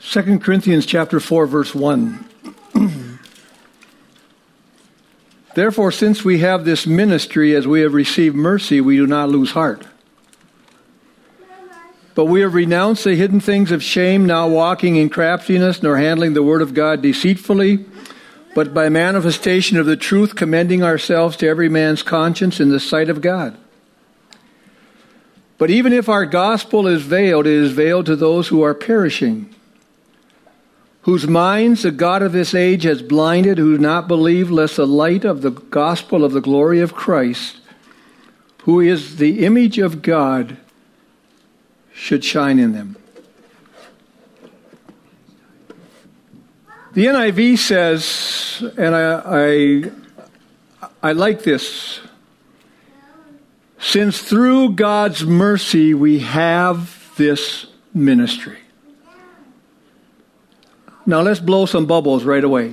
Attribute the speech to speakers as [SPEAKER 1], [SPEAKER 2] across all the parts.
[SPEAKER 1] 2 Corinthians chapter 4, verse 1. Therefore, since we have this ministry, as we have received mercy, we do not lose heart. But we have renounced the hidden things of shame, now walking in craftiness, nor handling the word of God deceitfully, but by manifestation of the truth, commending ourselves to every man's conscience in the sight of God. But even if our gospel is veiled, it is veiled to those who are perishing, whose minds the God of this age has blinded, who do not believe, lest the light of the gospel of the glory of Christ, who is the image of God, should shine in them. The NIV says, and I like this, since through God's mercy we have this ministry. Now let's blow some bubbles right away.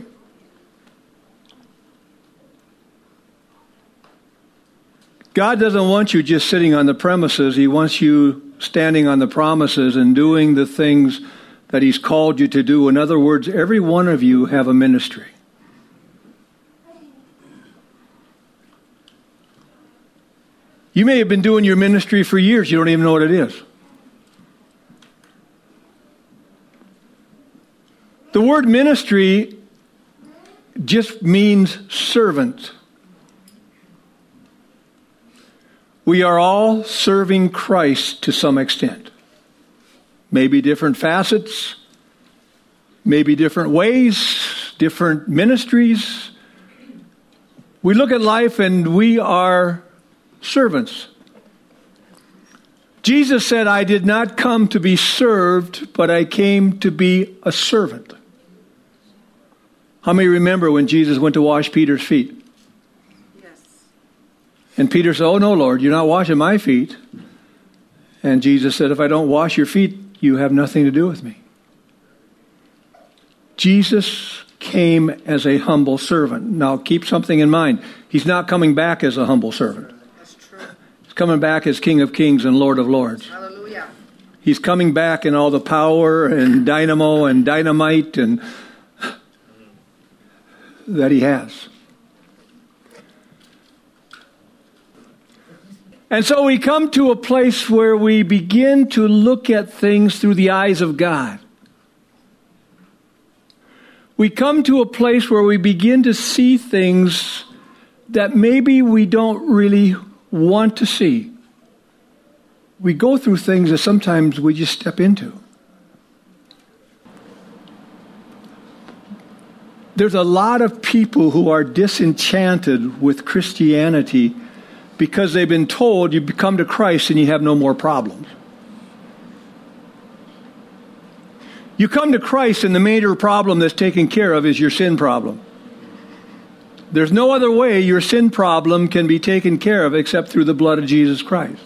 [SPEAKER 1] God doesn't want you just sitting on the premises. He wants you standing on the promises and doing the things that He's called you to do. In other words, every one of you have a ministry. You may have been doing your ministry for years. You don't even know what it is. The word ministry just means servant. We are all serving Christ to some extent. Maybe different facets, maybe different ways, different ministries. We look at life and we are servants. Jesus said, I did not come to be served, but I came to be a servant. How many remember when Jesus went to wash Peter's feet?
[SPEAKER 2] Yes.
[SPEAKER 1] And Peter said, oh no, Lord, you're not washing my feet. And Jesus said, if I don't wash your feet, you have nothing to do with me. Jesus came as a humble servant. Now keep something in mind. He's not coming back as a humble servant.
[SPEAKER 2] That's true.
[SPEAKER 1] He's coming back as King of Kings and Lord of Lords.
[SPEAKER 2] Hallelujah.
[SPEAKER 1] He's coming back in all the power and dynamo and dynamite and that He has. And so we come to a place where we begin to look at things through the eyes of God. We come to a place where we begin to see things that maybe we don't really want to see. We go through things that sometimes we just step into. There's a lot of people who are disenchanted with Christianity because they've been told you come to Christ and you have no more problems. You come to Christ and the major problem that's taken care of is your sin problem. There's no other way your sin problem can be taken care of except through the blood of Jesus Christ.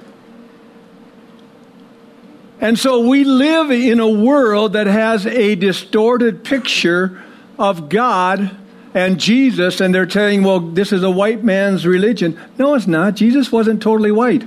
[SPEAKER 1] And so we live in a world that has a distorted picture of God and Jesus, and they're saying, well, this is a white man's religion. No, it's not. Jesus wasn't totally white.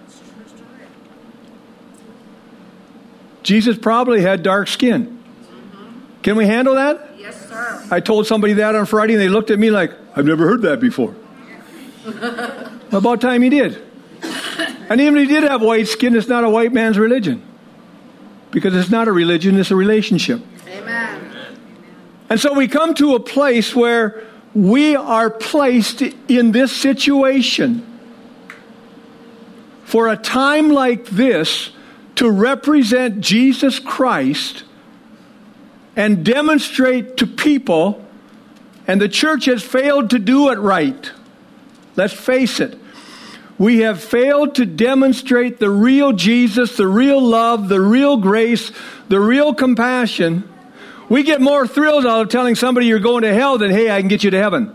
[SPEAKER 1] Jesus probably had dark skin. Can we handle that?
[SPEAKER 2] Yes, sir.
[SPEAKER 1] I told somebody that on Friday, and they looked at me like, I've never heard that before. About time he did. And even if he did have white skin, it's not a white man's religion. Because it's not a religion, it's a relationship.
[SPEAKER 2] Amen.
[SPEAKER 1] And so we come to a place where we are placed in this situation for a time like this to represent Jesus Christ and demonstrate to people, and the church has failed to do it right. Let's face it. We have failed to demonstrate the real Jesus, the real love, the real grace, the real compassion. We get more thrills out of telling somebody you're going to hell than, hey, I can get you to heaven.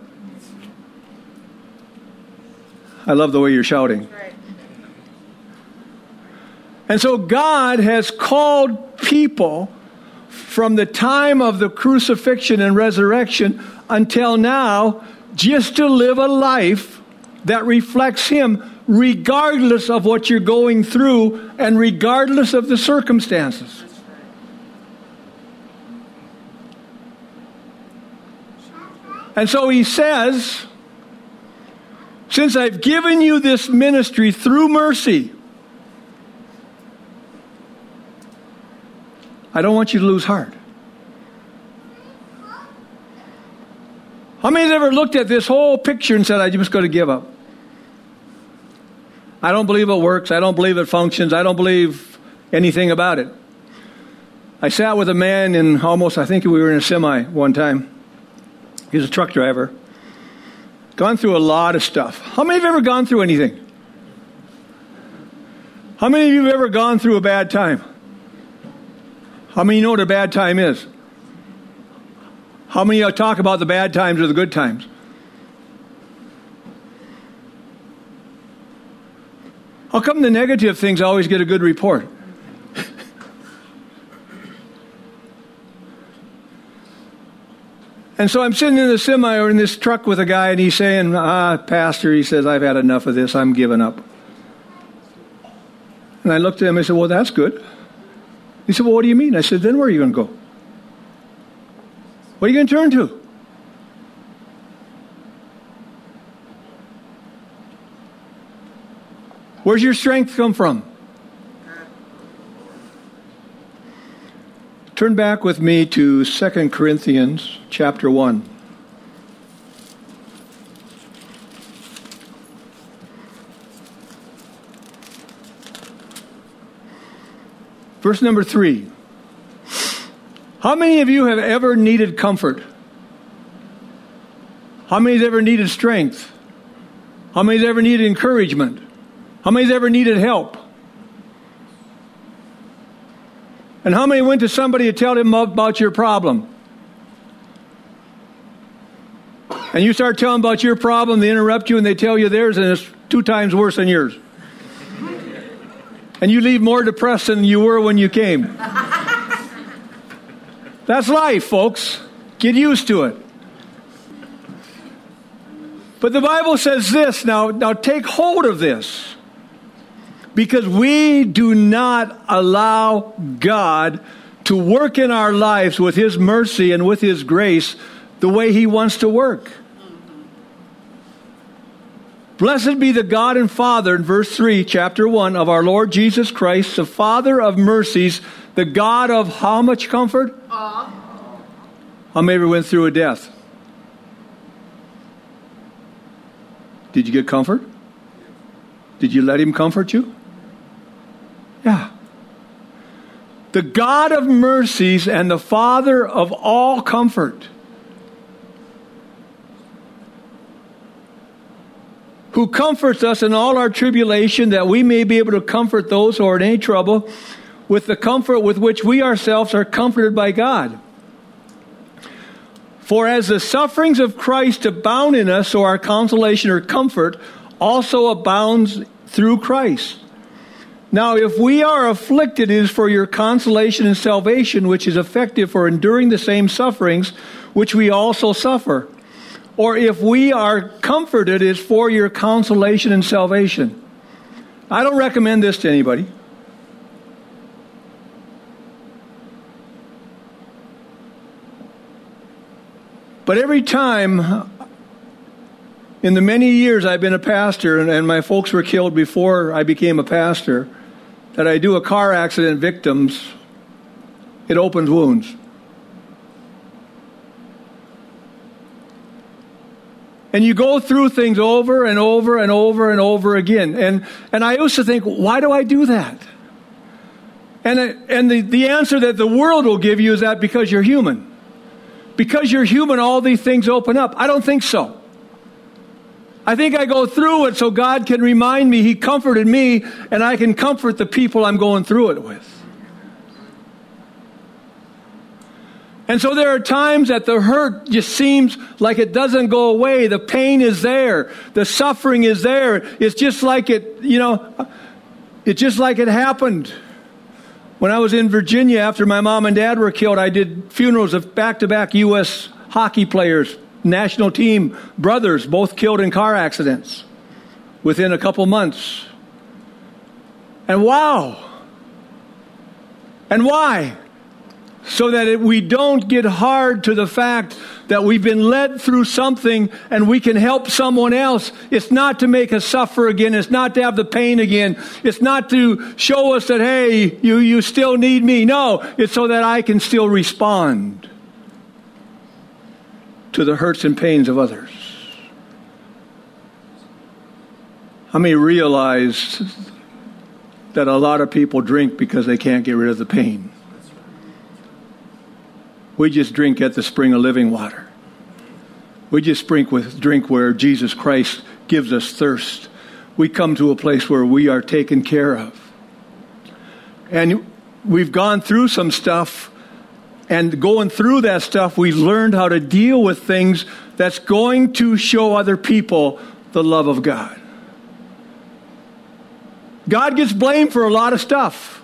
[SPEAKER 1] I love the way you're shouting.
[SPEAKER 2] Right.
[SPEAKER 1] And so God has called people from the time of the crucifixion and resurrection until now just to live a life that reflects Him regardless of what you're going through and regardless of the circumstances. And so he says, since I've given you this ministry through mercy, I don't want you to lose heart. How many have ever looked at this whole picture and said, I'm just going to give up? I don't believe it works. I don't believe it functions. I don't believe anything about it. I sat with a man I think we were in a semi one time. He was a truck driver. Gone through a lot of stuff. How many have ever gone through anything? How many of you have ever gone through a bad time? How many know what a bad time is? How many talk about the bad times or the good times? How come the negative things always get a good report? And so I'm sitting in the semi or in this truck with a guy, and he's saying, Pastor, he says, I've had enough of this. I'm giving up. And I looked at him and I said, well, that's good. He said, well, what do you mean? I said, then where are you going to go? What are you going to turn to? Where's your strength come from? Turn back with me to 2 Corinthians chapter 1. Verse number 3. How many of you have ever needed comfort? How many have ever needed strength? How many have ever needed encouragement? How many have ever needed help? And how many went to somebody to tell them about your problem? And you start telling about your problem, they interrupt you and they tell you theirs, and it's 2 times worse than yours. And you leave more depressed than you were when you came. That's life, folks. Get used to it. But the Bible says this, now take hold of this. Because we do not allow God to work in our lives with His mercy and with His grace the way He wants to work. Blessed be the God and Father, in verse 3, chapter 1, of our Lord Jesus Christ, the Father of mercies, the God of how much comfort? How many ever went through a death? Did you get comfort? Did you let Him comfort you? Yeah. The God of mercies and the Father of all comfort, who comforts us in all our tribulation, that we may be able to comfort those who are in any trouble with the comfort with which we ourselves are comforted by God. For as the sufferings of Christ abound in us, so our consolation or comfort also abounds through Christ. Now, if we are afflicted, it is for your consolation and salvation, which is effective for enduring the same sufferings which we also suffer. Or if we are comforted, it is for your consolation and salvation. I don't recommend this to anybody. But every time, in the many years I've been a pastor, and my folks were killed before I became a pastor, that I do a car accident victims, it opens wounds. And you go through things over and over and over and over again. And I used to think, why do I do that? And the answer that the world will give you is that because you're human. Because you're human, all these things open up. I don't think so. I think I go through it so God can remind me He comforted me, and I can comfort the people I'm going through it with. And so there are times that the hurt just seems like it doesn't go away. The pain is there. The suffering is there. It's just like it's just like it happened. When I was in Virginia after my mom and dad were killed, I did funerals of back-to-back U.S. hockey players, national team brothers, both killed in car accidents within a couple months. And wow. And why? so that we don't get hard to the fact that we've been led through something and we can help someone else. It's not to make us suffer again. It's not to have the pain again. It's not to show us that, hey, you still need me. No, it's so that I can still respond to the hurts and pains of others. How many realize that a lot of people drink because they can't get rid of the pain? We just drink at the spring of living water. We just drink where Jesus Christ gives us thirst. We come to a place where we are taken care of. And we've gone through some stuff, and going through that stuff, we've learned how to deal with things that's going to show other people the love of God. God gets blamed for a lot of stuff,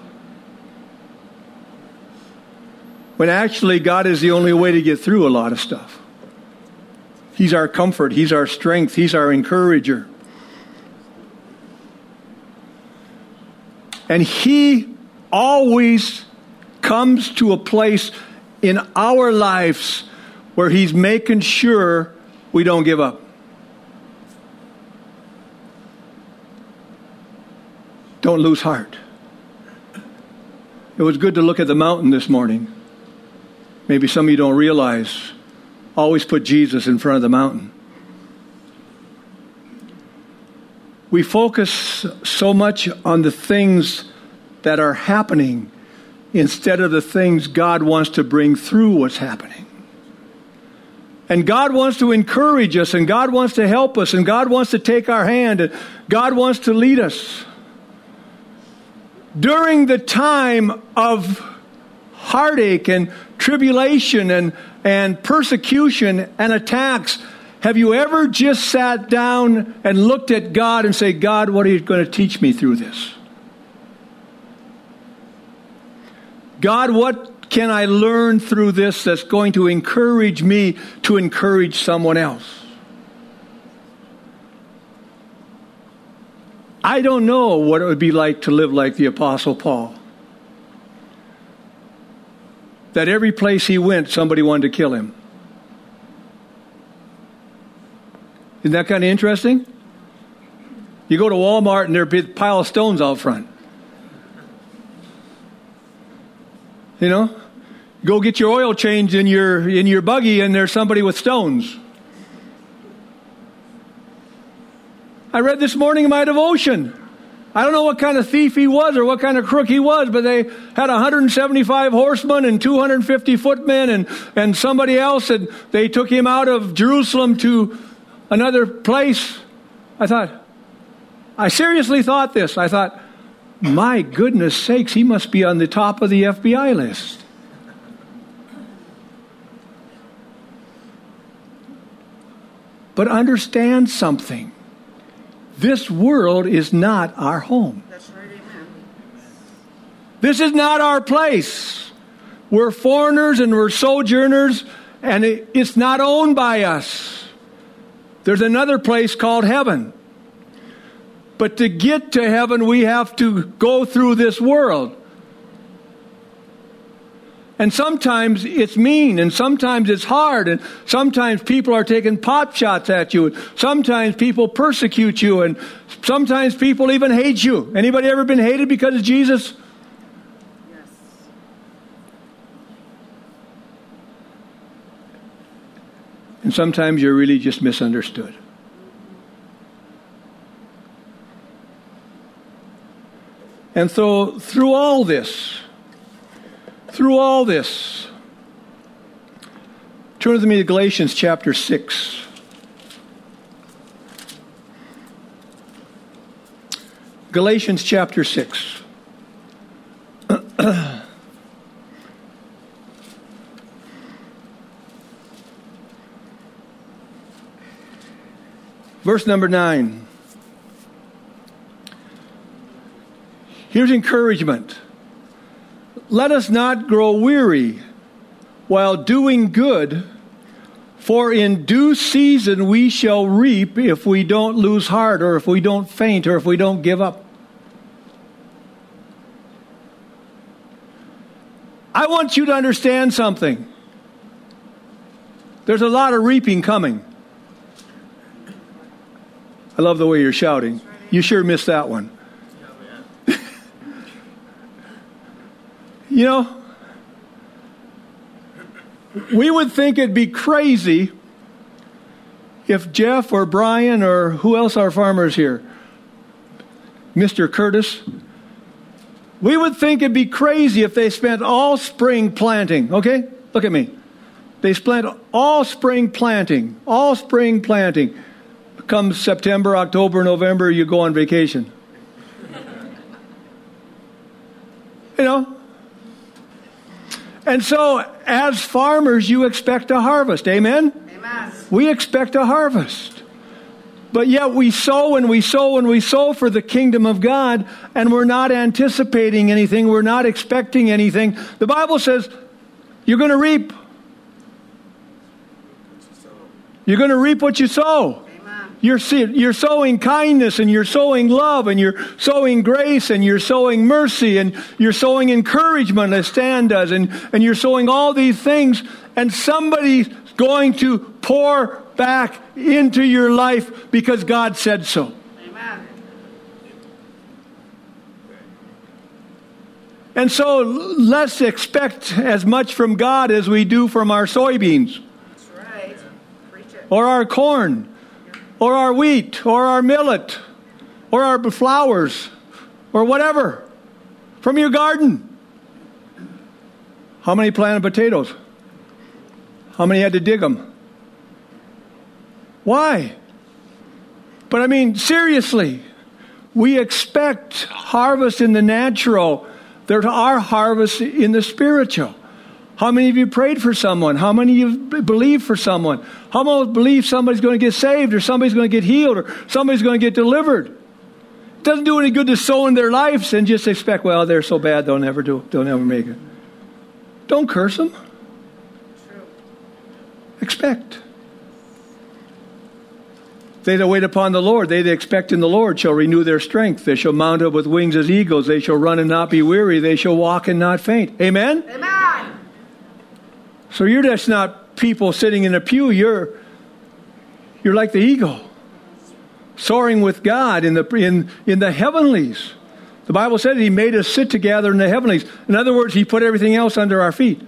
[SPEAKER 1] when actually God is the only way to get through a lot of stuff. He's our comfort. He's our strength. He's our encourager. And He always comes to a place in our lives where He's making sure we don't give up. Don't lose heart. It was good to look at the mountain this morning. Maybe some of you don't realize, always put Jesus in front of the mountain. We focus so much on the things that are happening instead of the things God wants to bring through what's happening. And God wants to encourage us, and God wants to help us, and God wants to take our hand, and God wants to lead us. During the time of heartache and tribulation and persecution and attacks, have you ever just sat down and looked at God and say, God, what are you going to teach me through this? God, what can I learn through this that's going to encourage me to encourage someone else? I don't know what it would be like to live like the Apostle Paul. That every place he went, somebody wanted to kill him. Isn't that kind of interesting? You go to Walmart and there'd be a pile of stones out front. You know? Go get your oil changed in your buggy and there's somebody with stones. I read this morning in my devotion. I don't know what kind of thief he was or what kind of crook he was, but they had 175 horsemen and 250 footmen and somebody else, and they took him out of Jerusalem to another place. I seriously thought this. I thought, my goodness sakes, he must be on the top of the FBI list. But understand something. This world is not our home. That's right, amen. This is not our place. We're foreigners and we're sojourners, and it's not owned by us. There's another place called heaven. But to get to heaven, we have to go through this world. And sometimes it's mean, and sometimes it's hard, and sometimes people are taking pot shots at you, and sometimes people persecute you, and sometimes people even hate you. Anybody ever been hated because of Jesus? Yes. And sometimes you're really just misunderstood. And so through all this, turn with me to Galatians chapter 6. Galatians chapter 6. Verse number 9. Here's encouragement. Let us not grow weary while doing good, for in due season we shall reap if we don't lose heart, or if we don't faint, or if we don't give up. I want you to understand something. There's a lot of reaping coming. I love the way you're shouting. You sure missed that one. You know, we would think it'd be crazy if Jeff or Brian or who else are farmers here? Mr. Curtis. We would think it'd be crazy if they spent all spring planting. Okay? Look at me. They spent all spring planting. All spring planting. Come September, October, November, you go on vacation. You know? And so, as farmers, you expect a harvest. Amen? Amen. We expect a harvest. But yet we sow and we sow and we sow for the kingdom of God, and we're not anticipating anything. We're not expecting anything. The Bible says you're going to reap. You're going to reap what you sow. You're sowing kindness, and you're sowing love, and you're sowing grace, and you're sowing mercy, and you're sowing encouragement, as Stan does, and you're sowing all these things, and somebody's going to pour back into your life because God said so. Amen. And so let's expect as much from God as we do from our soybeans. That's right. Preach it. Or our corn. Or our wheat, or our millet, or our flowers, or whatever, from your garden. How many planted potatoes? How many had to dig them? Why? But I mean, seriously, we expect harvest in the natural. There are harvests in the spiritual. How many of you prayed for someone? How many of you believe for someone? How many believe somebody's going to get saved, or somebody's going to get healed, or somebody's going to get delivered? It doesn't do any good to sow in their lives and just expect, well, they're so bad they'll never make it. Don't curse them. True. Expect. They that wait upon the Lord, they that expect in the Lord shall renew their strength. They shall mount up with wings as eagles. They shall run and not be weary. They shall walk and not faint. Amen? Amen. So you're just not people sitting in a pew. You're like the eagle, soaring with God in the heavenlies. The Bible said He made us sit together in the heavenlies. In other words, He put everything else under our feet.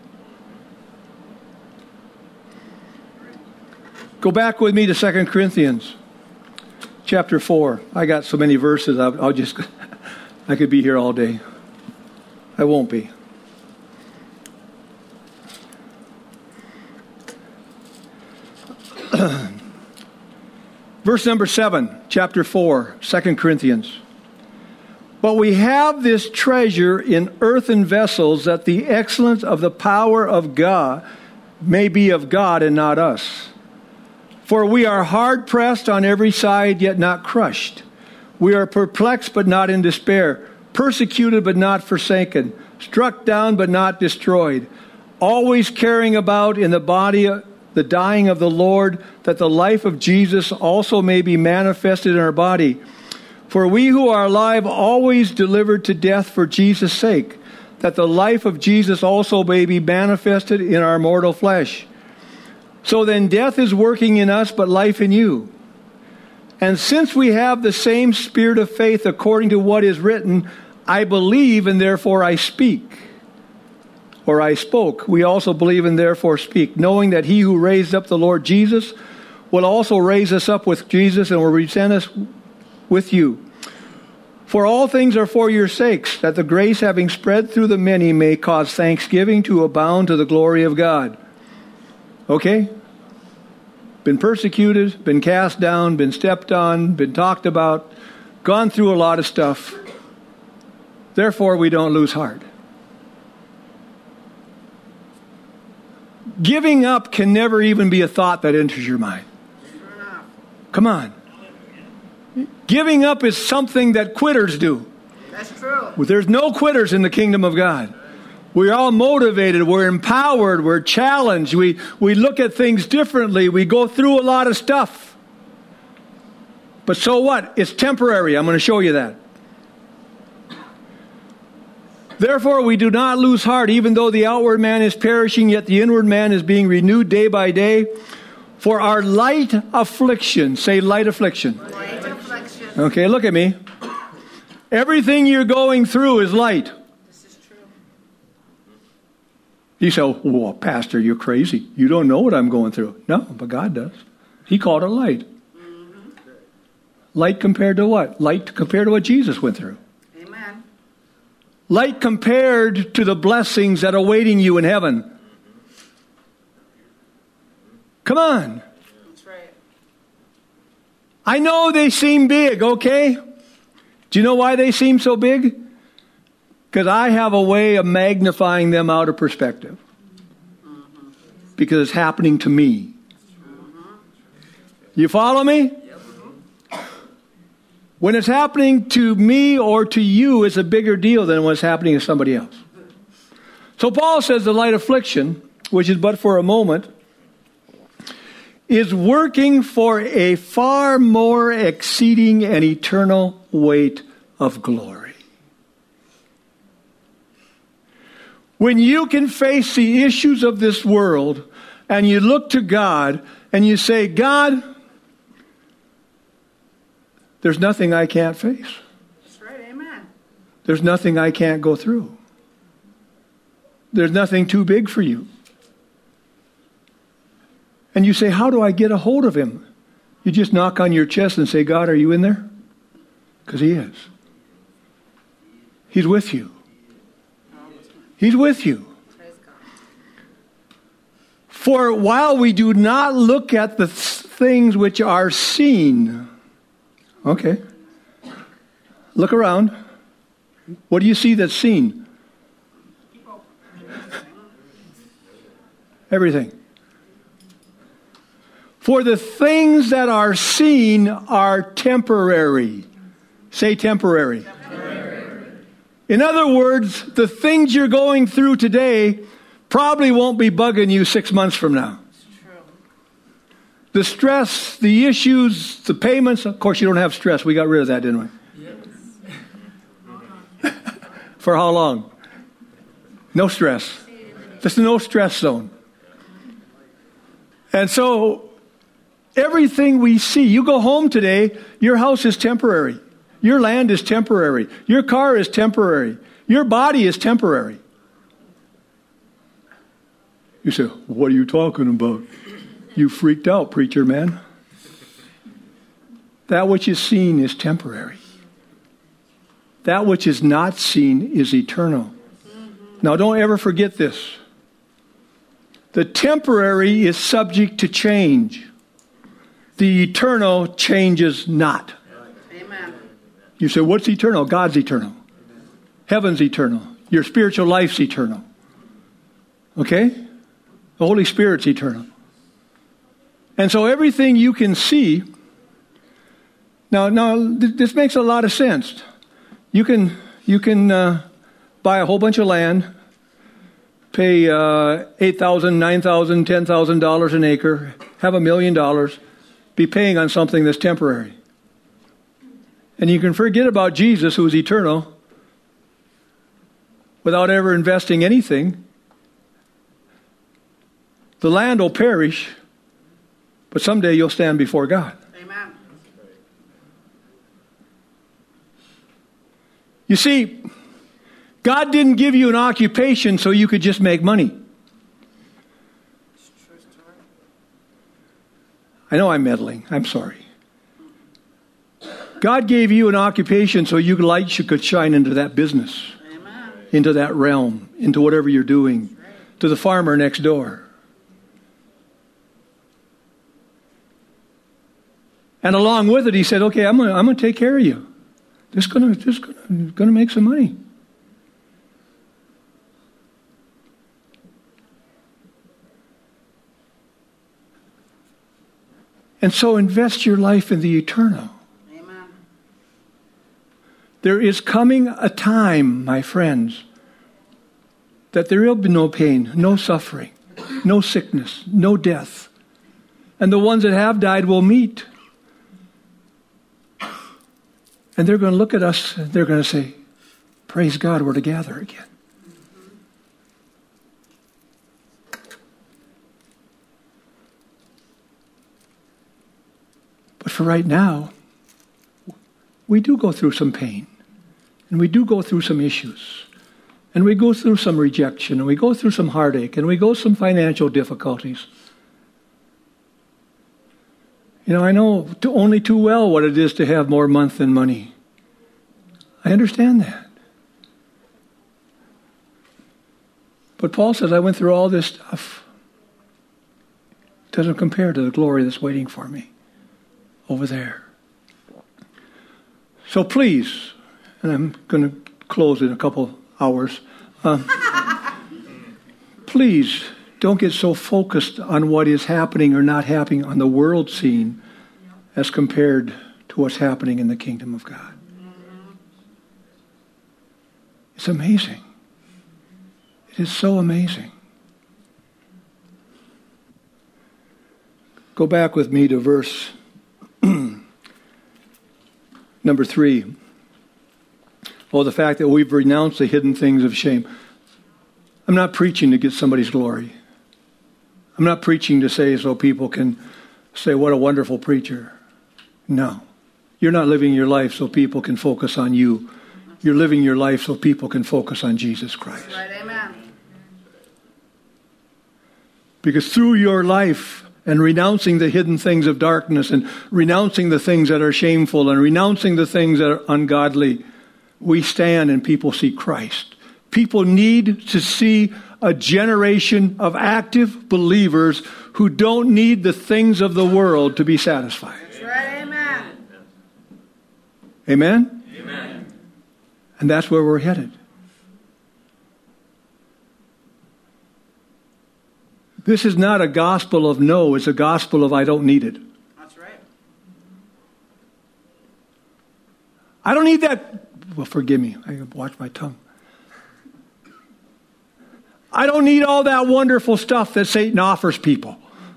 [SPEAKER 1] Go back with me to 2 Corinthians chapter 4. I got so many verses. I could be here all day. I won't be. Verse number 7, chapter 4, 2 Corinthians. But we have this treasure in earthen vessels, that the excellence of the power of God may be of God and not us. For we are hard pressed on every side, yet not crushed. We are perplexed, but not in despair. Persecuted, but not forsaken. Struck down, but not destroyed. Always carrying about in the body the dying of the Lord, that the life of Jesus also may be manifested in our body. For we who are alive always delivered to death for Jesus' sake, that the life of Jesus also may be manifested in our mortal flesh. So then death is working in us, but life in you. And since we have the same spirit of faith, according to what is written, I believe and therefore I speak. Or I spoke. We also believe and therefore speak, knowing that He who raised up the Lord Jesus will also raise us up with Jesus and will present us with you. For all things are for your sakes, that the grace having spread through the many may cause thanksgiving to abound to the glory of God. Okay? Been persecuted, been cast down, been stepped on, been talked about, gone through a lot of stuff. Therefore, we don't lose heart. Giving up can never even be a thought that enters your mind. Come on. Giving up is something that quitters do. That's true. There's no quitters in the kingdom of God. We're all motivated. We're empowered. We're challenged. We look at things differently. We go through a lot of stuff. But so what? It's temporary. I'm going to show you that. Therefore, we do not lose heart, even though the outward man is perishing, yet the inward man is being renewed day by day. For our light affliction, say light affliction.
[SPEAKER 2] Light affliction.
[SPEAKER 1] Okay, look at me. Everything you're going through is light.
[SPEAKER 2] This is true.
[SPEAKER 1] You say, well, Pastor, you're crazy. You don't know what I'm going through. No, but God does. He called it light.
[SPEAKER 2] Mm-hmm.
[SPEAKER 1] Light compared to what? Light compared to what Jesus went through.
[SPEAKER 2] Amen.
[SPEAKER 1] Light compared to the blessings that are awaiting you in heaven. Come on.
[SPEAKER 2] That's right.
[SPEAKER 1] I know they seem big, okay? Do you know why they seem so big? Because I have a way of magnifying them out of perspective.
[SPEAKER 2] Mm-hmm.
[SPEAKER 1] Because it's happening to me.
[SPEAKER 2] Mm-hmm.
[SPEAKER 1] You follow me? When it's happening to me or to you, it's a bigger deal than when it's happening to somebody else. So Paul says the light affliction, which is but for a moment, is working for a far more exceeding and eternal weight of glory. When you can face the issues of this world and you look to God and you say, God, there's nothing I can't face.
[SPEAKER 2] That's right, amen.
[SPEAKER 1] There's nothing I can't go through. There's nothing too big for you. And you say, how do I get a hold of him? You just knock on your chest and say, God, are you in there? Because he is. He's with you. He's with you.
[SPEAKER 2] Praise God.
[SPEAKER 1] For while we do not look at the things which are seen. Okay. Look around. What do you see that's seen? Everything. For the things that are seen are temporary. Say temporary.
[SPEAKER 2] Temporary.
[SPEAKER 1] In other words, the things you're going through today probably won't be bugging you 6 months from now.
[SPEAKER 2] It's true.
[SPEAKER 1] The stress, the issues, the payments. Of course, you don't have stress. We got rid of that, didn't we?
[SPEAKER 2] Yes.
[SPEAKER 1] For how long? No stress. This is no stress zone. And so, everything we see, you go home today, your house is temporary. Your land is temporary. Your car is temporary. Your body is temporary. You say, what are you talking about? You freaked out, preacher man. That which is seen is temporary. That which is not seen is eternal. Now, don't ever forget this. The temporary is subject to change. The eternal changes not.
[SPEAKER 2] Amen.
[SPEAKER 1] You say, what's eternal? God's eternal. Heaven's eternal. Your spiritual life's eternal. Okay? The Holy Spirit's eternal. And so everything you can see, now this makes a lot of sense. You can buy a whole bunch of land, pay $8,000, $9,000, $10,000 an acre, have $1 million, be paying on something that's temporary. And you can forget about Jesus, who is eternal, without ever investing anything. The land will perish, but someday you'll stand before God.
[SPEAKER 2] Amen.
[SPEAKER 1] You see, God didn't give you an occupation so you could just make money. I know I'm meddling. I'm sorry. God gave you an occupation so your light could shine into that business,
[SPEAKER 2] Amen.
[SPEAKER 1] into that realm, into whatever you're doing, to the farmer next door. And along with it, he said, okay, I'm going to take care of you. Just going to make some money. And so invest your life in the eternal.
[SPEAKER 2] Amen.
[SPEAKER 1] There is coming a time, my friends, that there will be no pain, no suffering, no sickness, no death. And the ones that have died will meet. And they're going to look at us and they're going to say, Praise God, we're together again. But for right now, we do go through some pain. And we do go through some issues. And we go through some rejection. And we go through some heartache. And we go through some financial difficulties. You know, I know only too well what it is to have more month than money. I understand that. But Paul says, I went through all this stuff. It doesn't compare to the glory that's waiting for me over there. So please, and I'm going to close in a couple hours, please don't get so focused on what is happening or not happening on the world scene as compared to what's happening in the kingdom of God. It's amazing. It is so amazing. Go back with me to verse number 3. Oh, the fact that we've renounced the hidden things of shame. I'm not preaching to get somebody's glory. I'm not preaching to say so people can say, what a wonderful preacher. No. You're not living your life so people can focus on you. You're living your life so people can focus on Jesus Christ.
[SPEAKER 2] That's right, amen.
[SPEAKER 1] Because through your life and renouncing the hidden things of darkness and renouncing the things that are shameful and renouncing the things that are ungodly, we stand and people see Christ. People need to see a generation of active believers who don't need the things of the world to be satisfied.
[SPEAKER 2] That's right, amen.
[SPEAKER 1] Amen? Amen. And that's where we're headed. This is not a gospel of no, it's a gospel of I don't need it.
[SPEAKER 2] That's right.
[SPEAKER 1] I don't need that. Well, forgive me. I can watch my tongue. I don't need all that wonderful stuff that Satan offers people.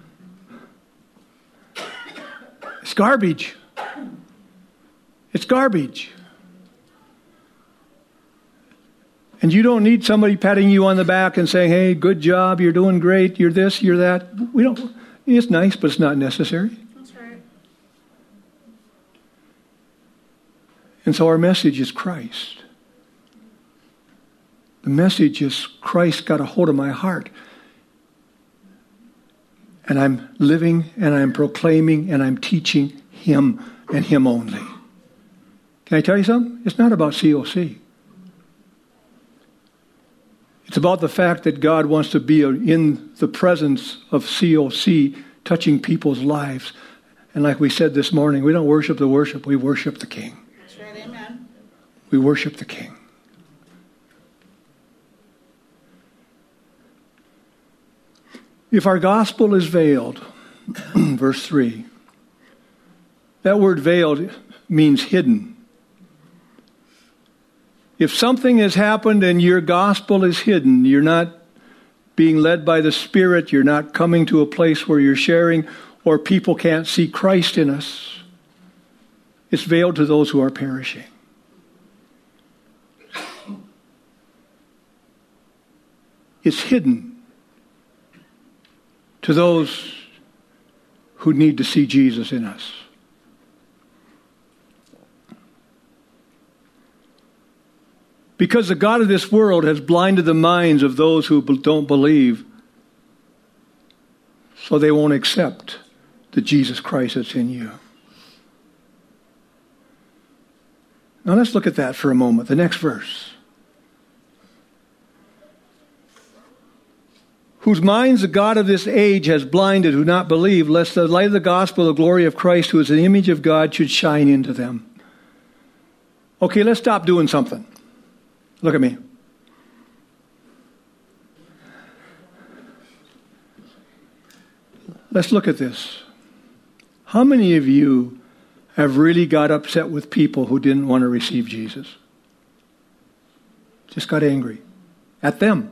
[SPEAKER 1] It's garbage. It's garbage. And you don't need somebody patting you on the back and saying, hey, good job, you're doing great, you're this, you're that. We don't. It's nice, but it's not necessary.
[SPEAKER 2] That's right.
[SPEAKER 1] And so our message is Christ. The message is Christ got a hold of my heart. And I'm living and I'm proclaiming and I'm teaching Him and Him only. Can I tell you something? It's not about COC. It's about the fact that God wants to be in the presence of COC, touching people's lives. And like we said this morning, we don't worship the worship, we worship the King.
[SPEAKER 2] That's right, amen.
[SPEAKER 1] We worship the King. If our gospel is veiled, verse 3, that word veiled means hidden. If something has happened and your gospel is hidden, you're not being led by the Spirit, you're not coming to a place where you're sharing, or people can't see Christ in us, it's veiled to those who are perishing. It's hidden to those who need to see Jesus in us. Because the God of this world has blinded the minds of those who don't believe, so they won't accept the Jesus Christ that's in you. Now let's look at that for a moment. The next verse. Whose minds the God of this age has blinded, who not believe, lest the light of the gospel, the glory of Christ, who is the image of God, should shine into them. Okay, let's stop doing something. Look at me. Let's look at this. How many of you have really got upset with people who didn't want to receive Jesus? Just got angry at them.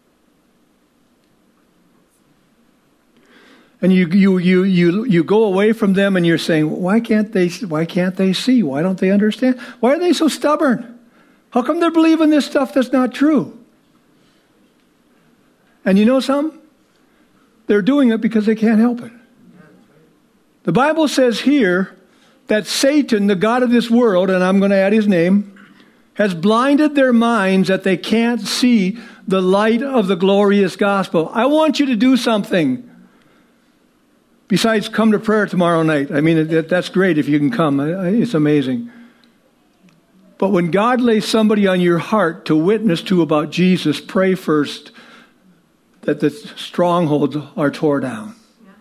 [SPEAKER 1] And you go away from them and you're saying, why can't they see? Why don't they understand? Why are they so stubborn? How come they're believing this stuff that's not true? And you know something? They're doing it because they can't help it. The Bible says here that Satan, the god of this world, and I'm going to add his name, has blinded their minds that they can't see the light of the glorious gospel. I want you to do something besides come to prayer tomorrow night. I mean, that's great if you can come. It's amazing. But when God lays somebody on your heart to witness to about Jesus, pray first that the strongholds are torn down.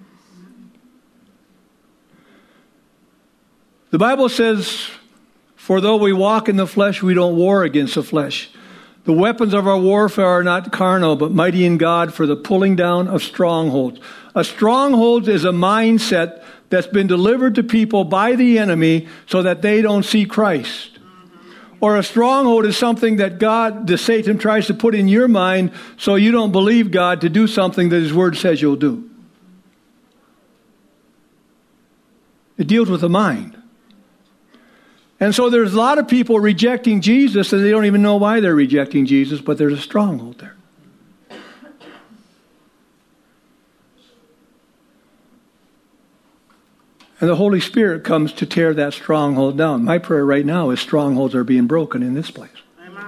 [SPEAKER 1] The Bible says, for though we walk in the flesh, we don't war against the flesh. The weapons of our warfare are not carnal, but mighty in God for the pulling down of strongholds. A stronghold is a mindset that's been delivered to people by the enemy so that they don't see Christ. Or a stronghold is something that Satan tries to put in your mind so you don't believe God to do something that his word says you'll do. It deals with the mind. And so there's a lot of people rejecting Jesus and they don't even know why they're rejecting Jesus, but there's a stronghold there. And the Holy Spirit comes to tear that stronghold down. My prayer right now is strongholds are being broken in this place.
[SPEAKER 2] Amen.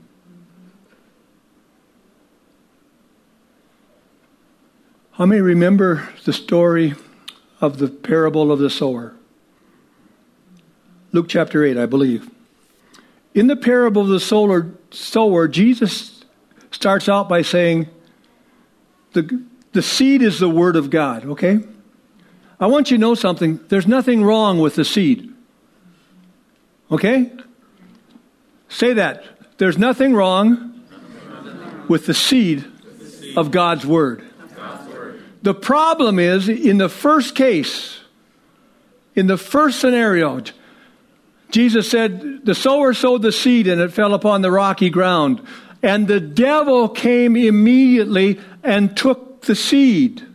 [SPEAKER 1] How many remember the story of the parable of the sower? Luke chapter 8, I believe. In the parable of the sower, Jesus starts out by saying, the seed is the word of God, okay? I want you to know something. There's nothing wrong with the seed. Okay? Say that. There's nothing wrong with the seed of God's word. The problem is, in the first case, in the first scenario, Jesus said, the sower sowed the seed and it fell upon the rocky ground. And the devil came immediately and took the seed.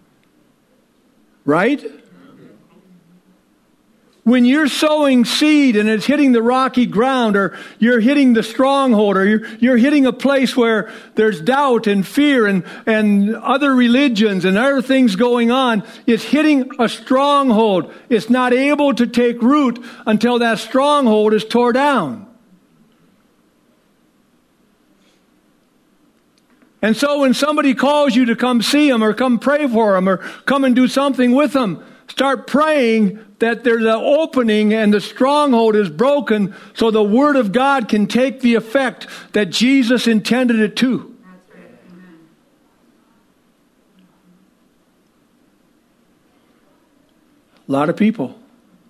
[SPEAKER 1] Right? When you're sowing seed and it's hitting the rocky ground, or you're hitting the stronghold, or you're hitting a place where there's doubt and fear and other religions and other things going on, it's hitting a stronghold. It's not able to take root until that stronghold is torn down. And so when somebody calls you to come see them or come pray for them or come and do something with them, start praying that there's an opening and the stronghold is broken so the Word of God can take the effect that Jesus intended it to.
[SPEAKER 2] That's right. Amen.
[SPEAKER 1] A lot of people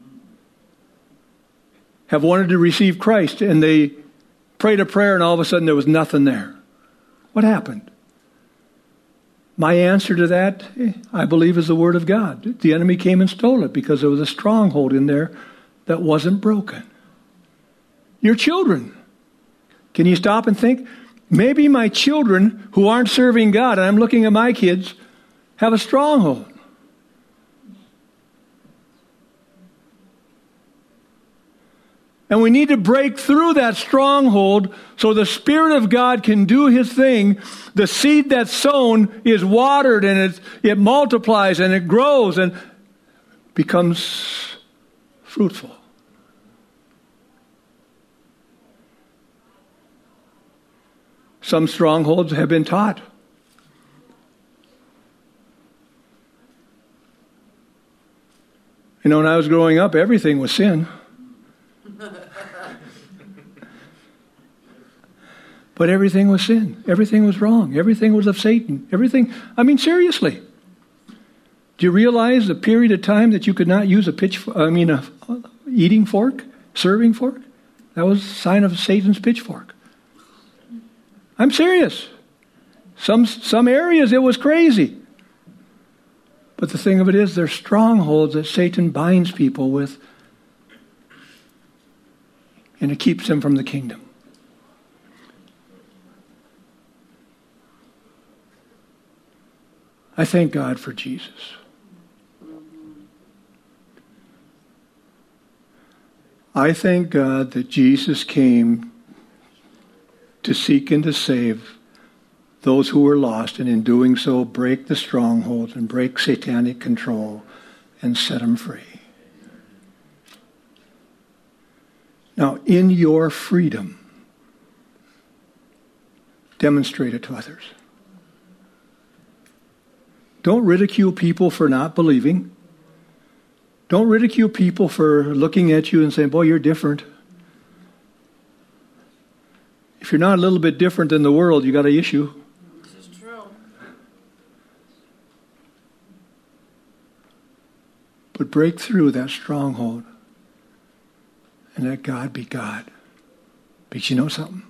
[SPEAKER 1] have wanted to receive Christ and they prayed a prayer and all of a sudden there was nothing there. What happened? My answer to that, I believe, is the Word of God. The enemy came and stole it because there was a stronghold in there that wasn't broken. Your children. Can you stop and think? Maybe my children who aren't serving God, and I'm looking at my kids, have a stronghold. And we need to break through that stronghold so the Spirit of God can do His thing. The seed that's sown is watered and it multiplies and it grows and becomes fruitful. Some strongholds have been taught. You know, when I was growing up, everything was sin. But everything was sin. Everything was wrong. Everything was of Satan. Everything. I mean, seriously. Do you realize the period of time that you could not use a eating fork, serving fork? That was a sign of Satan's pitchfork. I'm serious. Some areas it was crazy. But the thing of it is, there's strongholds that Satan binds people with, and it keeps them from the kingdom. I thank God for Jesus. I thank God that Jesus came to seek and to save those who were lost, and in doing so break the strongholds and break satanic control and set them free. Now, in your freedom, demonstrate it to others. Don't ridicule people for not believing. Don't ridicule people for looking at you and saying, boy, you're different. If you're not a little bit different than the world, you got an issue.
[SPEAKER 2] This is true.
[SPEAKER 1] But break through that stronghold and let God be God. Because you know something?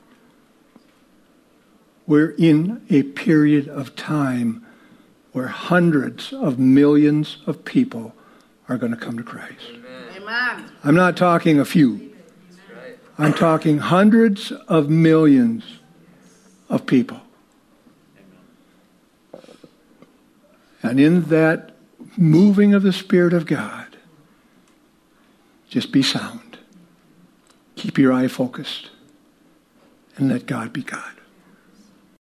[SPEAKER 1] We're in a period of time where hundreds of millions of people are going to come to Christ.
[SPEAKER 2] Amen.
[SPEAKER 1] I'm not talking a few. I'm talking hundreds of millions of people. And in that moving of the Spirit of God, just be sound. Keep your eye focused and let God be God.